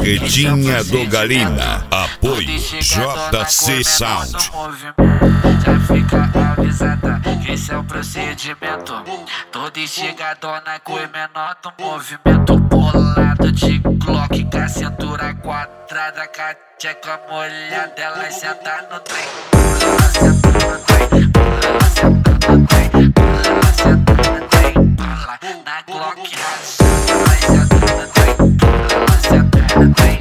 Barretinha do Galina. Apoio JC Sound. Já fica avisada que esse é o procedimento. Toda enxergadona com o menor do movimento. Bolado de Glock com a cintura quadrada, com a tcheca molhada, ela senta no trem. Ela senta no trem, ela senta no trem, ela senta no trem. Ela na Glock rajada, ela senta no trem, ela senta no trem.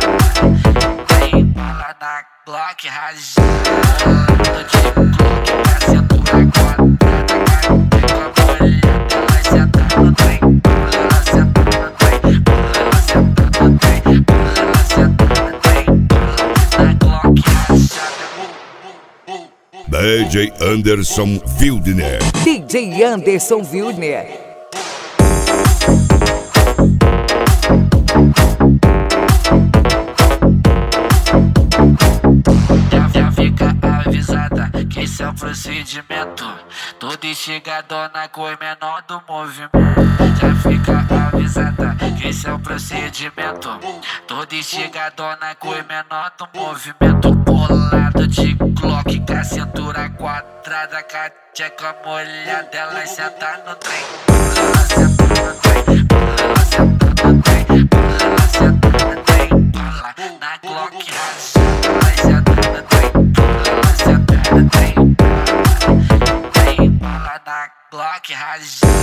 Ela na Glock rajada, bolado de Glock com a cintura quadrada, com a tcheca molhada, ela senta no trem. Ela senta no trem, ela senta no trem, ela senta no trem. Na Glock rajada. DJ Anderson Wildner. DJ Anderson Wildner. Já fica avisada que esse é o procedimento. Toda enxergadona com o menor do movimento. Já fica avisada que esse é o procedimento. Toda enxergadona com o menor do movimento. Bolado de Glock com a cintura quadrada, com a tcheca molhada, ela senta no trem. Ela senta no trem, ela senta no trem, ela senta no trem. Ela na Glock rajada, ela senta no trem, ela senta no trem. Ela na Glock rajada.